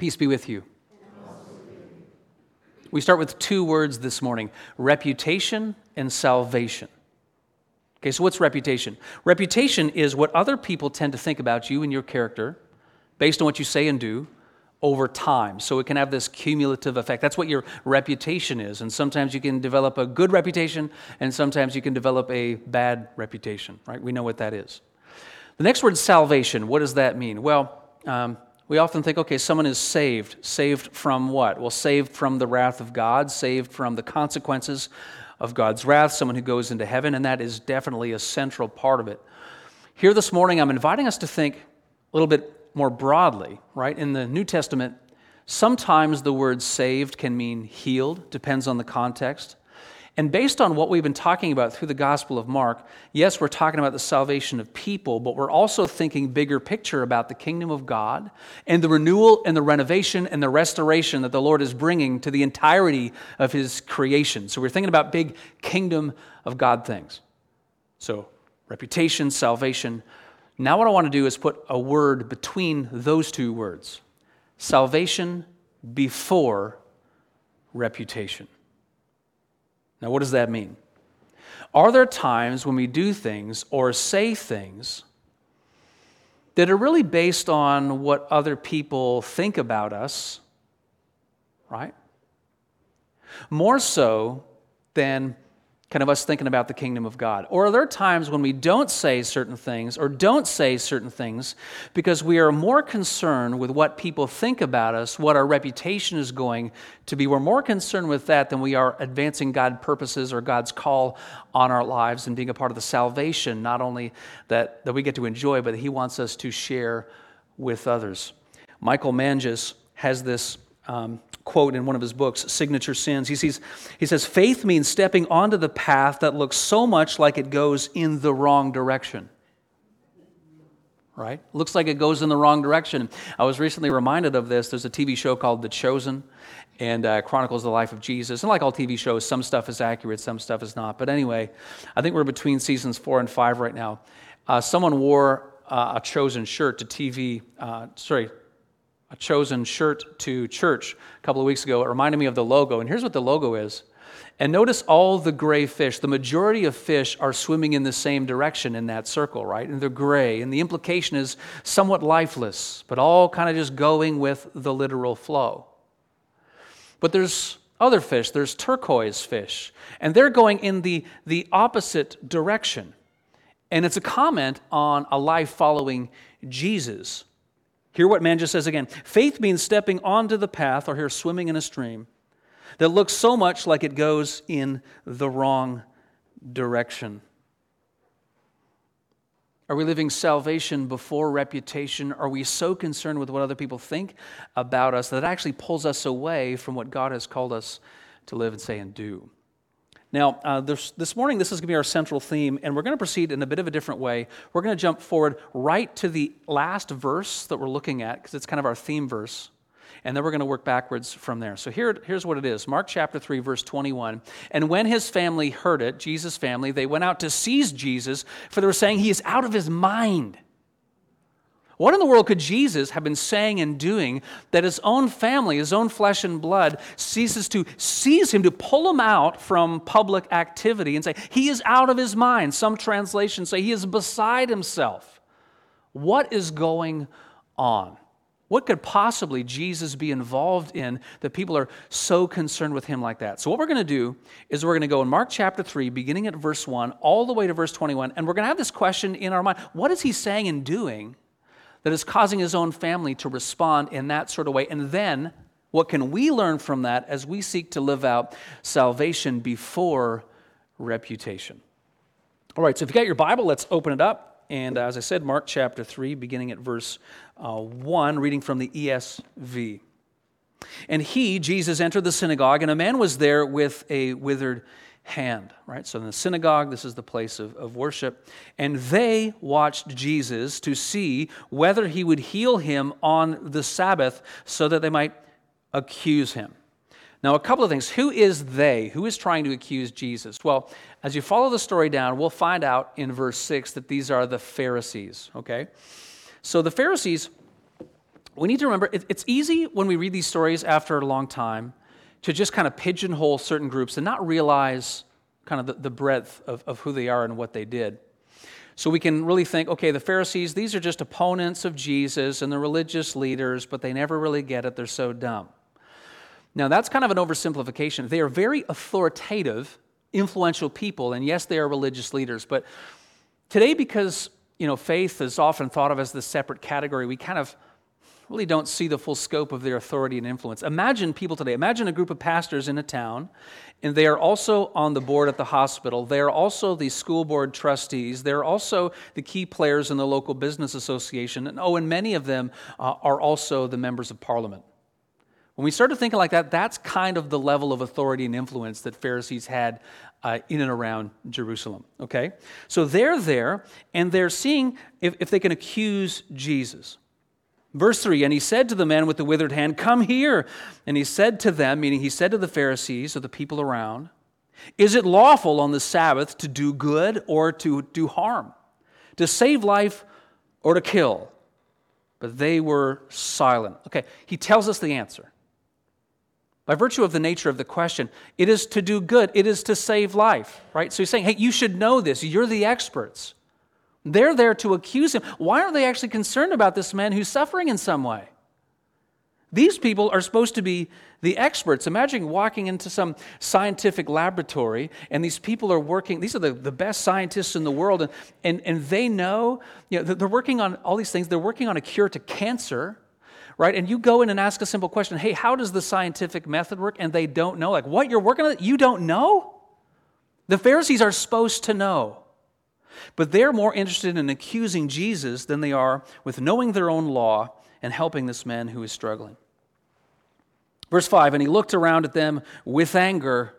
Peace be with you. We start with two words this morning, reputation and salvation. Okay, so what's reputation? Reputation is what other people tend to think about you and your character based on what you say and do over time. So it can have this cumulative effect. That's what your reputation is. And sometimes you can develop a good reputation, and sometimes you can develop a bad reputation, right? We know what that is. The next word, salvation. What does that mean? Well, we often think, okay, someone is saved. Saved from what? Well, saved from the wrath of God, saved from the consequences of God's wrath, someone who goes into heaven, and that is definitely a central part of it. Here this morning, I'm inviting us to think a little bit more broadly, right? In the New Testament, sometimes the word saved can mean healed, depends on the context. And based on what we've been talking about through the Gospel of Mark, yes, we're talking about the salvation of people, but we're also thinking bigger picture about the kingdom of God and the renewal and the renovation and the restoration that the Lord is bringing to the entirety of His creation. So we're thinking about big kingdom of God things. So reputation, salvation. Now what I want to do is put a word between those two words. Salvation before reputation. Now, what does that mean? Are there times when we do things or say things that are really based on what other people think about us, right? More so than kind of us thinking about the kingdom of God? Or are there times when we don't say certain things or don't say certain things because we are more concerned with what people think about us, what our reputation is going to be? We're more concerned with that than we are advancing God's purposes or God's call on our lives and being a part of the salvation, not only that we get to enjoy, but that He wants us to share with others. Michael Manges has this quote in one of his books, Signature Sins. He says, faith means stepping onto the path that looks so much like it goes in the wrong direction. Right? Looks like it goes in the wrong direction. I was recently reminded of this. There's a TV show called The Chosen, and chronicles the life of Jesus. And like all TV shows, some stuff is accurate, some stuff is not. But anyway, I think we're between seasons 4 and 5 right now. Someone wore a Chosen shirt to a Chosen shirt to church a couple of weeks ago. It reminded me of the logo, and here's what the logo is. And notice all the gray fish. The majority of fish are swimming in the same direction in that circle, right? And they're gray, and the implication is somewhat lifeless, but all kind of just going with the literal flow. But there's other fish. There's turquoise fish, and they're going in the opposite direction. And it's a comment on a life following Jesus. Hear what Manges says again. Faith means stepping onto the path, or here swimming in a stream, that looks so much like it goes in the wrong direction. Are we living salvation before reputation? Are we so concerned with what other people think about us that it actually pulls us away from what God has called us to live and say and do? Now, this morning, this is going to be our central theme, and we're going to proceed in a bit of a different way. We're going to jump forward right to the last verse that we're looking at, because it's kind of our theme verse, and then we're going to work backwards from there. So here's what it is. Mark chapter 3, verse 21. And when his family heard it, Jesus' family, they went out to seize Jesus, for they were saying, he is out of his mind. What in the world could Jesus have been saying and doing that his own family, his own flesh and blood, ceases to seize him, to pull him out from public activity and say, he is out of his mind? Some translations say he is beside himself. What is going on? What could possibly Jesus be involved in that people are so concerned with him like that? So what we're going to do is we're going to go in Mark chapter 3, beginning at verse 1, all the way to verse 21, and we're going to have this question in our mind. What is he saying and doing that is causing his own family to respond in that sort of way? And then, what can we learn from that as we seek to live out salvation before reputation? All right, so if you got your Bible, let's open it up. And as I said, Mark chapter 3, beginning at verse 1, reading from the ESV. And he, Jesus, entered the synagogue, and a man was there with a withered hand, right? So in the synagogue, this is the place of worship. And they watched Jesus to see whether he would heal him on the Sabbath so that they might accuse him. Now, a couple of things. Who is they? Who is trying to accuse Jesus? Well, as you follow the story down, we'll find out in verse 6 that these are the Pharisees, okay? So the Pharisees we need to remember, it's easy when we read these stories after a long time to just kind of pigeonhole certain groups and not realize kind of the breadth of who they are and what they did. So we can really think, okay, the Pharisees, these are just opponents of Jesus and the religious leaders, but they never really get it. They're so dumb. Now, that's kind of an oversimplification. They are very authoritative, influential people, and yes, they are religious leaders. But today, because faith is often thought of as this separate category, we kind of really don't see the full scope of their authority and influence. Imagine people today. Imagine a group of pastors in a town, and they are also on the board at the hospital. They are also the school board trustees. They're also the key players in the local business association. And many of them are also the members of parliament. When we started thinking like that, that's kind of the level of authority and influence that Pharisees had in and around Jerusalem, okay? So they're there, and they're seeing if they can accuse Jesus. Verse 3, and he said to the man with the withered hand, come here. And he said to them, meaning he said to the Pharisees or the people around, is it lawful on the Sabbath to do good or to do harm, to save life or to kill? But they were silent. Okay, he tells us the answer. By virtue of the nature of the question, it is to do good. It is to save life, right? So he's saying, hey, you should know this. You're the experts. They're there to accuse him. Why aren't they actually concerned about this man who's suffering in some way? These people are supposed to be the experts. Imagine walking into some scientific laboratory, and these people are working. These are the best scientists in the world, and they know, they're working on all these things. They're working on a cure to cancer, right? And you go in and ask a simple question, hey, how does the scientific method work? And they don't know. Like, what, you're working on it? You don't know? The Pharisees are supposed to know. But they're more interested in accusing Jesus than they are with knowing their own law and helping this man who is struggling. Verse 5, and he looked around at them with anger.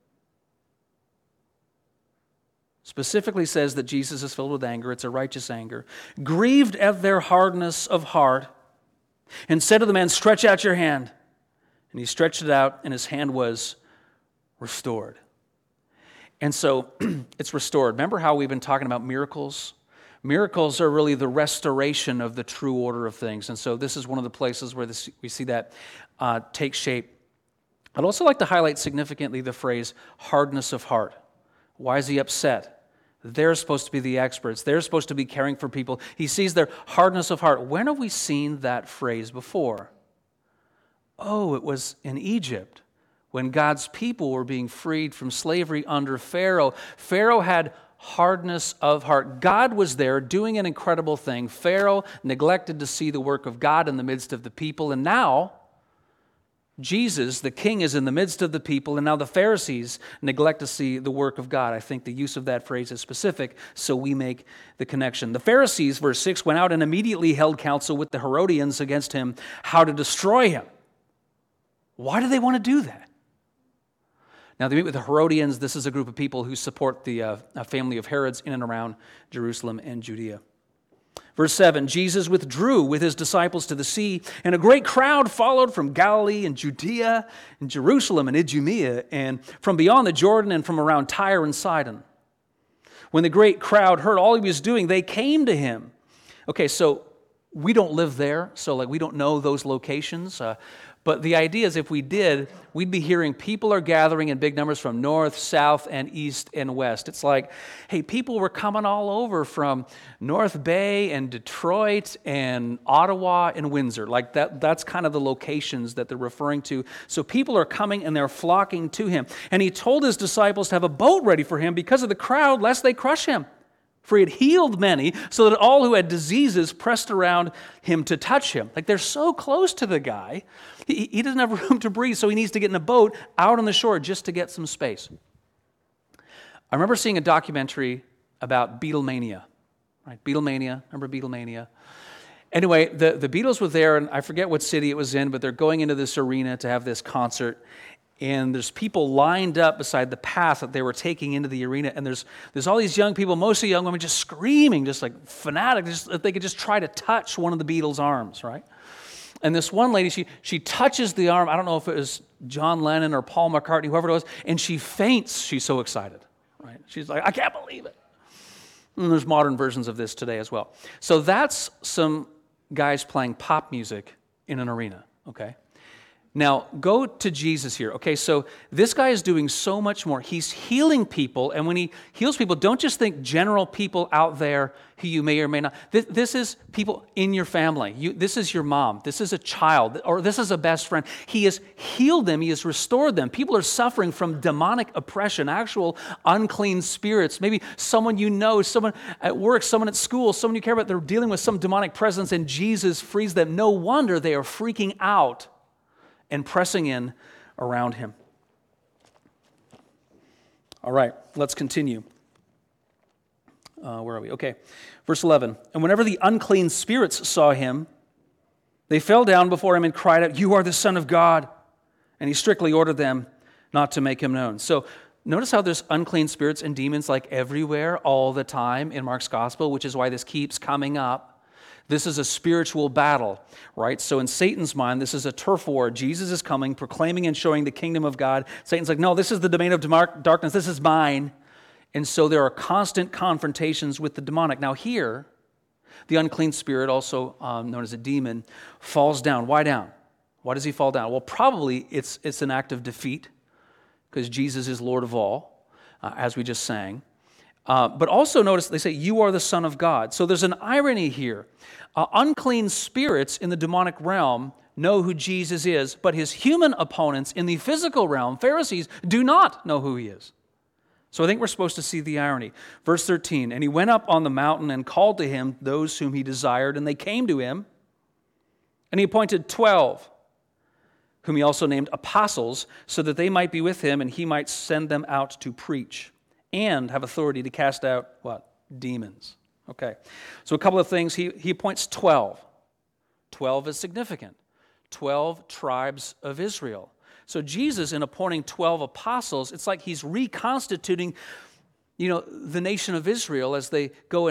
Specifically says that Jesus is filled with anger. It's a righteous anger. Grieved at their hardness of heart, and said to the man, stretch out your hand. And he stretched it out, and his hand was restored. And so it's restored. Remember how we've been talking about miracles? Miracles are really the restoration of the true order of things. And so this is one of the places where we see that take shape. I'd also like to highlight significantly the phrase hardness of heart. Why is he upset? They're supposed to be the experts. They're supposed to be caring for people. He sees their hardness of heart. When have we seen that phrase before? Oh, it was in Egypt. When God's people were being freed from slavery under Pharaoh. Pharaoh had hardness of heart. God was there doing an incredible thing. Pharaoh neglected to see the work of God in the midst of the people. And now, Jesus, the king, is in the midst of the people. And now the Pharisees neglect to see the work of God. I think the use of that phrase is specific, so we make the connection. The Pharisees, verse 6, went out and immediately held counsel with the Herodians against him, how to destroy him. Why do they want to do that? Now, they meet with the Herodians. This is a group of people who support the family of Herods in and around Jerusalem and Judea. Verse 7, Jesus withdrew with his disciples to the sea, and a great crowd followed from Galilee and Judea and Jerusalem and Idumea, and from beyond the Jordan and from around Tyre and Sidon. When the great crowd heard all he was doing, they came to him. Okay, so we don't live there, so we don't know those locations. But the idea is if we did, we'd be hearing people are gathering in big numbers from north, south, and east and west. It's like, hey, people were coming all over from North Bay and Detroit and Ottawa and Windsor. Like that's kind of the locations that they're referring to. So people are coming and they're flocking to him. And he told his disciples to have a boat ready for him because of the crowd, lest they crush him. For he had healed many, so that all who had diseases pressed around him to touch him. Like they're so close to the guy, he doesn't have room to breathe, so he needs to get in a boat out on the shore just to get some space. I remember seeing a documentary about Beatlemania. Right? Beatlemania, remember Beatlemania? Anyway, the Beatles were there, and I forget what city it was in, but they're going into this arena to have this concert. And there's people lined up beside the path that they were taking into the arena. And there's all these young people, mostly young women, just screaming, just like fanatic, just if they could just try to touch one of the Beatles' arms, right? And this one lady, she touches the arm. I don't know if it was John Lennon or Paul McCartney, whoever it was, and she faints. She's so excited, right? She's like, I can't believe it. And there's modern versions of this today as well. So that's some guys playing pop music in an arena, okay? Now, go to Jesus here. Okay, so this guy is doing so much more. He's healing people, and when he heals people, don't just think general people out there who you may or may not. This is people in your family. This is your mom. This is a child, or this is a best friend. He has healed them. He has restored them. People are suffering from demonic oppression, actual unclean spirits. Maybe someone you know, someone at work, someone at school, someone you care about, they're dealing with some demonic presence, and Jesus frees them. No wonder they are freaking out and pressing in around him. All right, let's continue. Where are we? Okay, verse 11. And whenever the unclean spirits saw him, they fell down before him and cried out, "You are the Son of God." And he strictly ordered them not to make him known. So notice how there's unclean spirits and demons like everywhere all the time in Mark's gospel, which is why this keeps coming up. This is a spiritual battle, right? So in Satan's mind, this is a turf war. Jesus is coming, proclaiming and showing the kingdom of God. Satan's like, no, this is the domain of darkness. This is mine. And so there are constant confrontations with the demonic. Now here, the unclean spirit, also known as a demon, falls down. Why down? Why does he fall down? Well, probably it's an act of defeat because Jesus is Lord of all, as we just sang. But also notice they say, "You are the Son of God." So there's an irony here. Unclean spirits in the demonic realm know who Jesus is, but his human opponents in the physical realm, Pharisees, do not know who he is. So I think we're supposed to see the irony. Verse 13, "And he went up on the mountain and called to him those whom he desired, and they came to him. And he appointed 12, whom he also named apostles, so that they might be with him, and he might send them out to preach and have authority to cast out," what? Demons. Okay. So a couple of things. He appoints 12. 12 is significant. 12 tribes of Israel. So Jesus, in appointing 12 apostles, it's like he's reconstituting, the nation of Israel as they go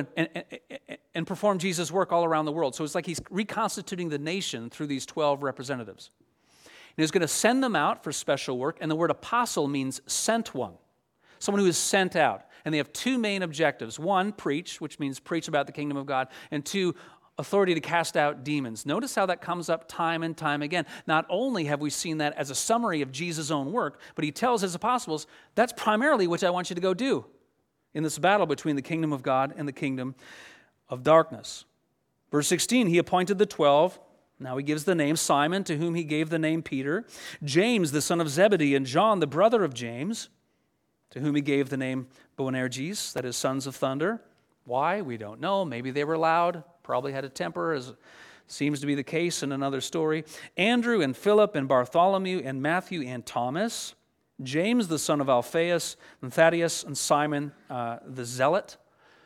and perform Jesus' work all around the world. So it's like he's reconstituting the nation through these 12 representatives. And he's going to send them out for special work, and the word apostle means sent one. Someone who is sent out. And they have two main objectives. One, preach, which means preach about the kingdom of God. And two, authority to cast out demons. Notice how that comes up time and time again. Not only have we seen that as a summary of Jesus' own work, but he tells his apostles, that's primarily what I want you to go do in this battle between the kingdom of God and the kingdom of darkness. Verse 16, he appointed the 12. Now he gives the name Simon, to whom he gave the name Peter, James, the son of Zebedee, and John, the brother of James, to whom he gave the name Boanerges, that is, sons of thunder. Why? We don't know. Maybe they were loud, probably had a temper, as seems to be the case in another story. Andrew and Philip and Bartholomew and Matthew and Thomas, James the son of Alphaeus and Thaddeus and Simon the Zealot.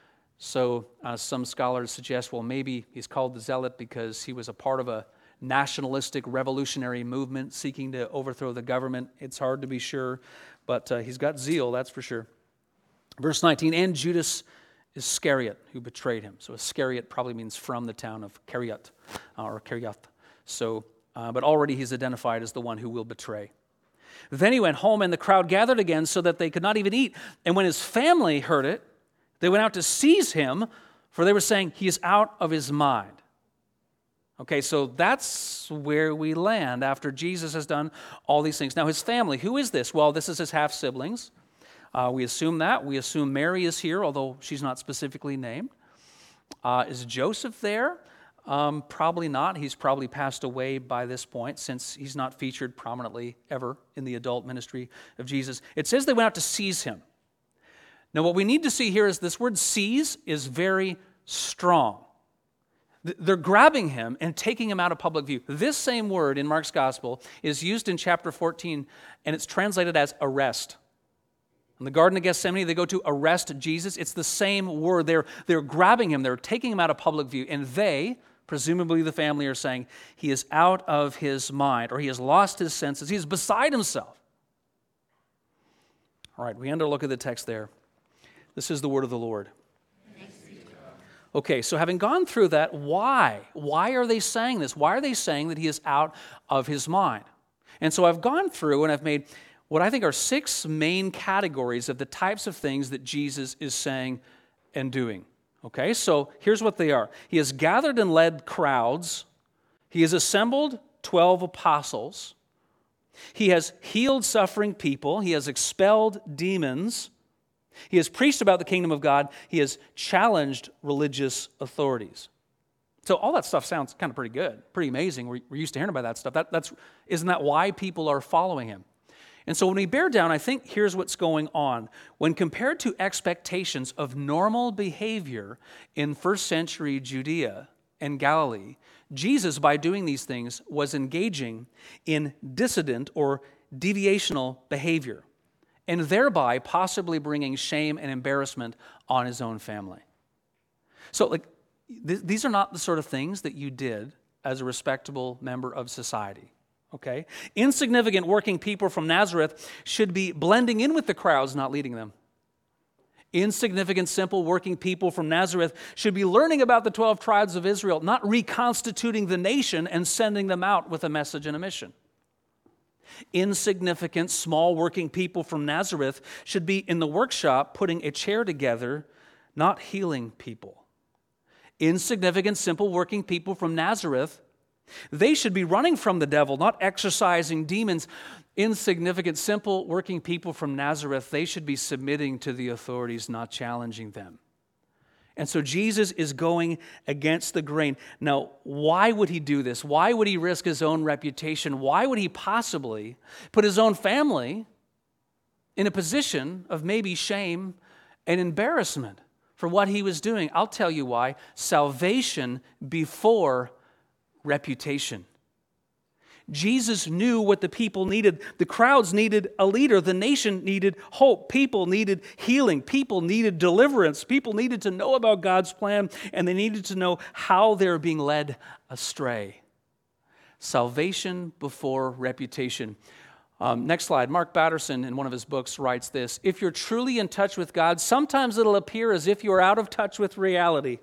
So some scholars suggest, well, maybe he's called the Zealot because he was a part of a nationalistic revolutionary movement seeking to overthrow the government. It's hard to be sure, but he's got zeal, that's for sure. Verse 19, and Judas Iscariot, who betrayed him. So Iscariot probably means from the town of Keriot, or Keriath. So, but already he's identified as the one who will betray. Then he went home, and the crowd gathered again so that they could not even eat. And when his family heard it, they went out to seize him, for they were saying, he is out of his mind. Okay, so that's where we land after Jesus has done all these things. Now his family, who is this? Well, this is his half-siblings. We assume that. We assume Mary is here, although she's not specifically named. Is Joseph there? Probably not. He's probably passed away by this point, since he's not featured prominently ever in the adult ministry of Jesus. It says they went out to seize him. Now what we need to see here is this word seize is very strong. They're grabbing him and taking him out of public view. This same word in Mark's gospel is used in chapter 14, and it's translated as arrest. In the Garden of Gethsemane, they go to arrest Jesus. It's the same word. They're grabbing him. They're taking him out of public view. And they, presumably the family, are saying, he is out of his mind, or he has lost his senses. He's beside himself. All right, we end our look at the text there. This is the word of the Lord. Okay, so having gone through that, why? Why are they saying this? Why are they saying that he is out of his mind? And so I've gone through and I've made what I think are 6 main categories of the types of things that Jesus is saying and doing. Okay, so here's what they are. He has gathered and led crowds. He has assembled 12 apostles. He has healed suffering people. He has expelled demons. He has preached about the kingdom of God. He has challenged religious authorities. So all that stuff sounds kind of pretty good, pretty amazing. We're used to hearing about that stuff. Isn't that why people are following him? And so when we bear down, I think here's what's going on. When compared to expectations of normal behavior in first century Judea and Galilee, Jesus, by doing these things, was engaging in dissident or deviational behavior, and thereby possibly bringing shame and embarrassment on his own family. So, these are not the sort of things that you did as a respectable member of society, okay? Insignificant working people from Nazareth should be blending in with the crowds, not leading them. Insignificant, simple working people from Nazareth should be learning about the 12 tribes of Israel, not reconstituting the nation and sending them out with a message and a mission. Insignificant, small working people from Nazareth should be in the workshop putting a chair together, not healing people. Insignificant, simple working people from Nazareth, they should be running from the devil, not exorcising demons. Insignificant, simple working people from Nazareth, they should be submitting to the authorities, not challenging them. And so Jesus is going against the grain. Now, why would he do this? Why would he risk his own reputation? Why would he possibly put his own family in a position of maybe shame and embarrassment for what he was doing? I'll tell you why. Salvation before reputation. Jesus knew what the people needed. The crowds needed a leader. The nation needed hope. People needed healing. People needed deliverance. People needed to know about God's plan, and they needed to know how they were being led astray. Salvation before reputation. Next slide. Mark Batterson, in one of his books, writes this: if you're truly in touch with God, sometimes it'll appear as if you're out of touch with reality.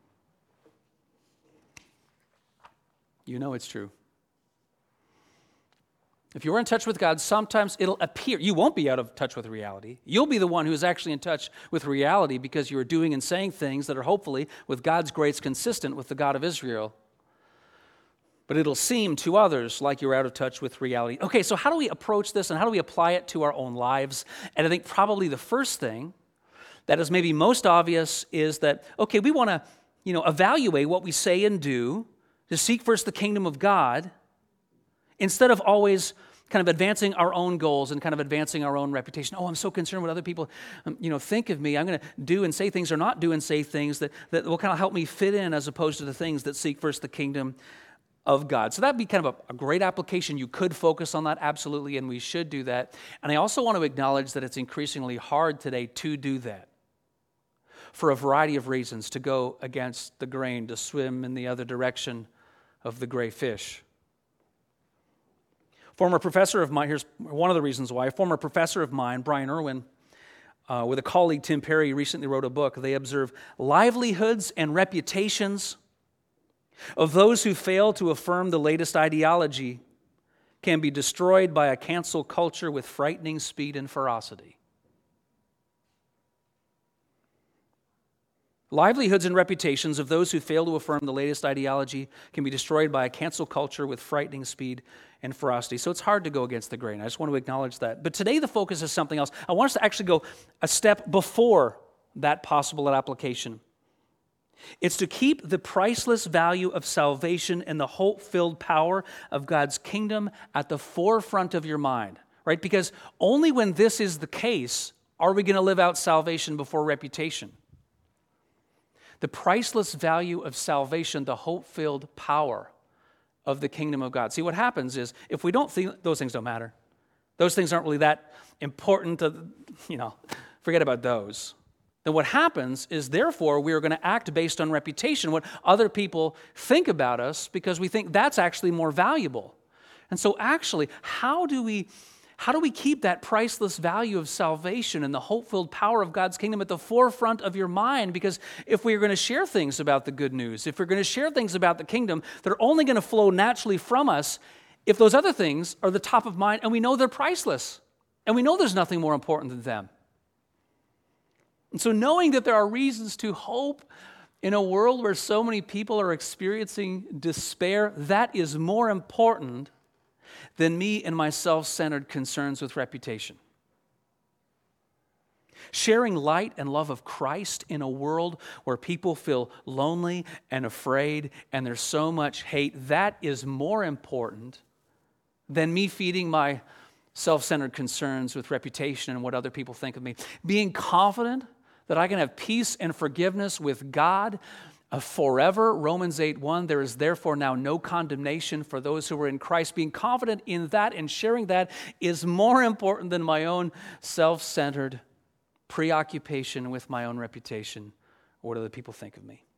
You know it's true. If you're in touch with God, sometimes it'll appear, you won't be out of touch with reality. You'll be the one who's actually in touch with reality because you're doing and saying things that are hopefully, with God's grace, consistent with the God of Israel. But it'll seem to others like you're out of touch with reality. Okay, so how do we approach this and how do we apply it to our own lives? And I think probably the first thing that is maybe most obvious is that, okay, we want to, evaluate what we say and do to seek first the kingdom of God, instead of always kind of advancing our own goals and kind of advancing our own reputation. Oh, I'm so concerned what other people, think of me. I'm going to do and say things or not do and say things that will kind of help me fit in, as opposed to the things that seek first the kingdom of God. So that'd be kind of a great application. You could focus on that, absolutely, and we should do that. And I also want to acknowledge that it's increasingly hard today to do that for a variety of reasons, to go against the grain, to swim in the other direction of the gray fish. Former professor of mine, here's one of the reasons why. A former professor of mine, Brian Irwin, with a colleague, Tim Perry, recently wrote a book. They observe livelihoods and reputations of those who fail to affirm the latest ideology can be destroyed by a cancel culture with frightening speed and ferocity. Livelihoods and reputations of those who fail to affirm the latest ideology can be destroyed by a cancel culture with frightening speed and ferocity. So it's hard to go against the grain. I just want to acknowledge that. But today the focus is something else. I want us to actually go a step before that possible application. It's to keep the priceless value of salvation and the hope-filled power of God's kingdom at the forefront of your mind, right? Because only when this is the case are we going to live out salvation before reputation. The priceless value of salvation, the hope-filled power of the kingdom of God. See, what happens is, if we don't think, those things don't matter. Those things aren't really that important to, forget about those. Then what happens is, therefore, we are going to act based on reputation, what other people think about us, because we think that's actually more valuable. And so actually, how do we keep that priceless value of salvation and the hope-filled power of God's kingdom at the forefront of your mind? Because if we're going to share things about the good news, if we're going to share things about the kingdom, they're only going to flow naturally from us if those other things are the top of mind and we know they're priceless and we know there's nothing more important than them. And so knowing that there are reasons to hope In a world where so many people are experiencing despair, that is more important than me and my self-centered concerns with reputation. Sharing light and love of Christ in a world where people feel lonely and afraid and there's so much hate, that is more important than me feeding my self-centered concerns with reputation and what other people think of me. Being confident that I can have peace and forgiveness with God forever. Romans 8:1, there is therefore now no condemnation for those who are in Christ. Being confident in that and sharing that is more important than my own self-centered preoccupation with my own reputation or what other people think of me.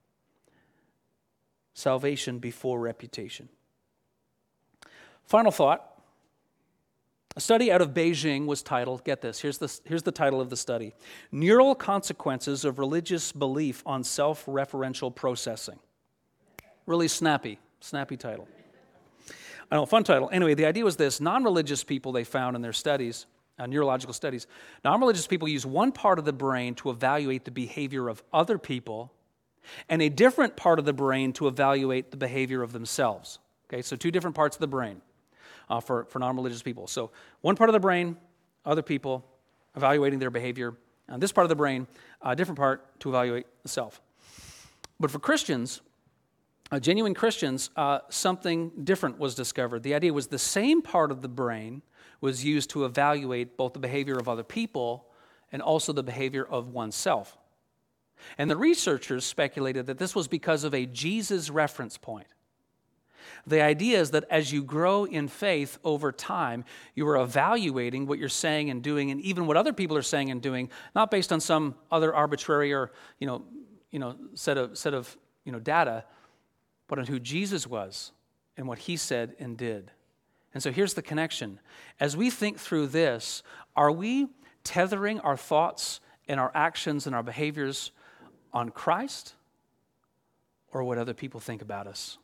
Salvation before reputation. Final thought. A study out of Beijing was titled, get this, here's the title of the study, Neural Consequences of Religious Belief on Self-Referential Processing. Really snappy title. I know, fun title. Anyway, the idea was this. Non-religious people, they found in their studies, neurological studies, non-religious people use one part of the brain to evaluate the behavior of other people and a different part of the brain to evaluate the behavior of themselves. Okay, so two different parts of the brain. For non-religious people. So one part of the brain, other people, evaluating their behavior. And this part of the brain, a different part to evaluate the self. But for Christians, genuine Christians, something different was discovered. The idea was the same part of the brain was used to evaluate both the behavior of other people and also the behavior of oneself. And the researchers speculated that this was because of a Jesus reference point. The idea is that as you grow in faith over time, you are evaluating what you're saying and doing, and even what other people are saying and doing, not based on some other arbitrary or set of data, but on who Jesus was and what he said and did. And so here's the connection. As we think through this, are we tethering our thoughts and our actions and our behaviors on Christ or what other people think about us?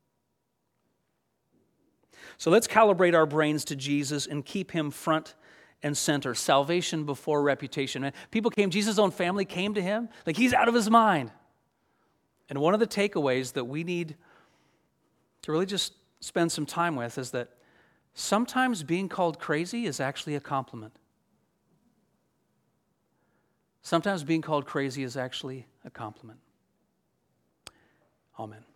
So let's calibrate our brains to Jesus and keep him front and center. Salvation before reputation. People came, Jesus' own family came to him, like he's out of his mind. And one of the takeaways that we need to really just spend some time with is that sometimes being called crazy is actually a compliment. Sometimes being called crazy is actually a compliment. Amen.